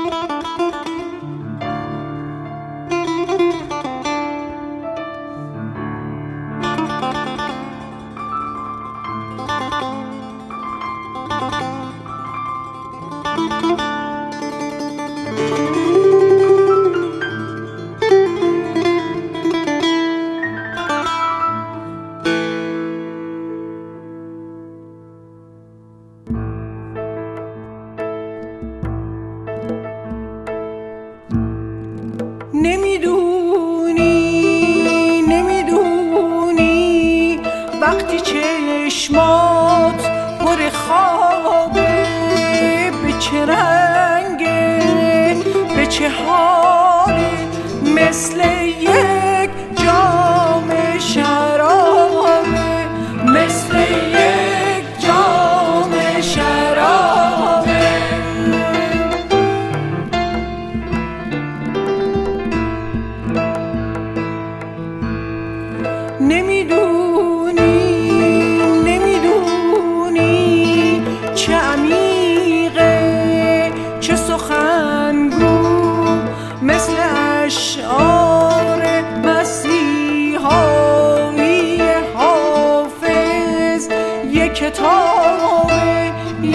نمیدونی وقتی چشمات پر خوابه به چه رنگه به چه حالی مثل یک جام شرابه مثل یک جام شرابه نمیدونی چه عمیقه چه سخنگو مثل اشعار مسیحایی حافظ یک کتابه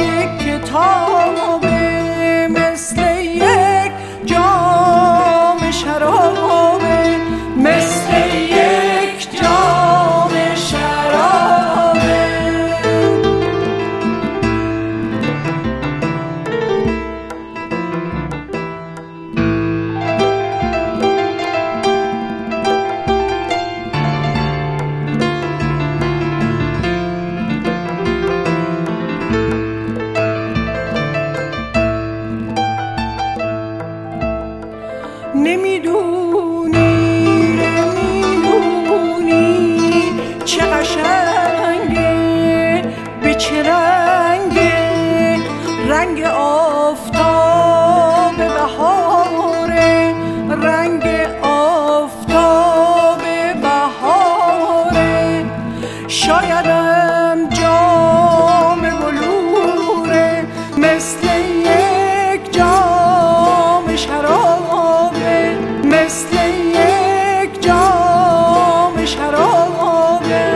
مثل یک جام شرابه مثل یک جام شرابه نمیدونی چه قشنگه به چه رنگه رنگ آفتاب بهاره رنگ آفتاب بهاره شایدم جام بلوره مثل یک جام شرابه مثل یک جام شرابه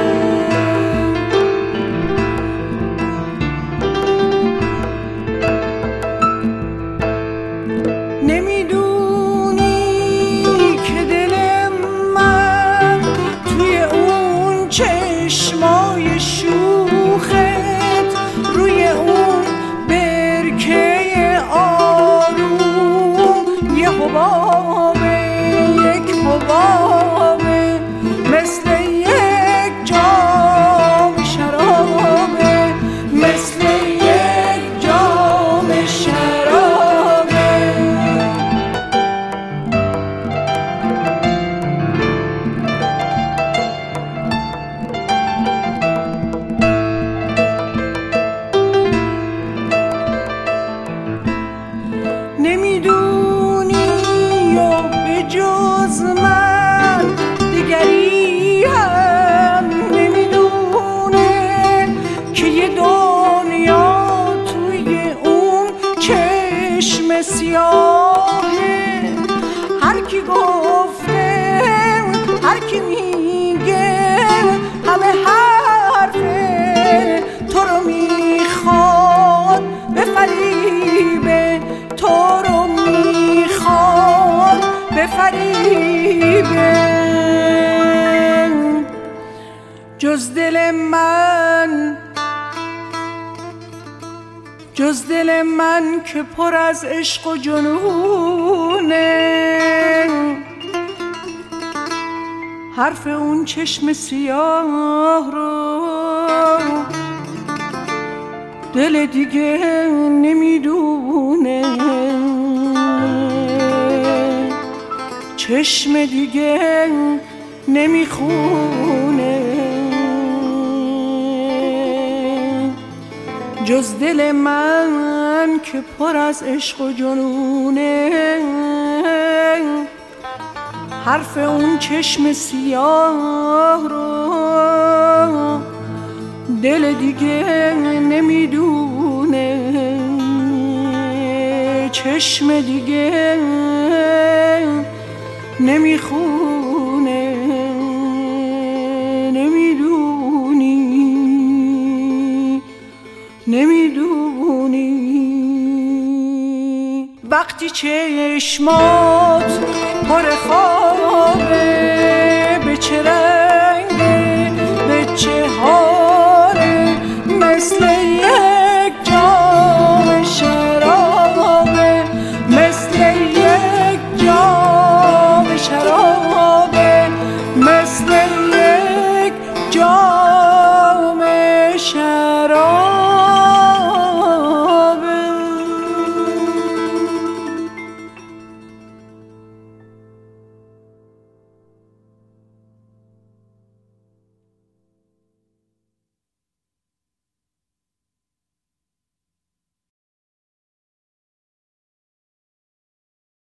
نمیدونی که دل من توی اون چشمای شوخت روی اون برکه آروم یه حبابه یک حبابه مثل یک جام شرابه مثل یک جام شرابه نمیدونی یا به جز من دیگری هم نمیدونه که یه دنیا توی اون چشم سیاهه هر کی گفته هر کی میگه همه حرفه تو رو میخواد بفریبه تو رو میخواد بفریبه جز دل من که پر از عشق و جنونه حرف اون چشم سیاه رو دل دیگه نمیدونه چشم دیگه نمیخونه جز دل من که پر از عشق و جنونه حرف اون چشم سیاه رو دل دیگه نمیدونه چشم دیگه نمیخونه، نمیدونی وقتی چشمات پر خوابه به چه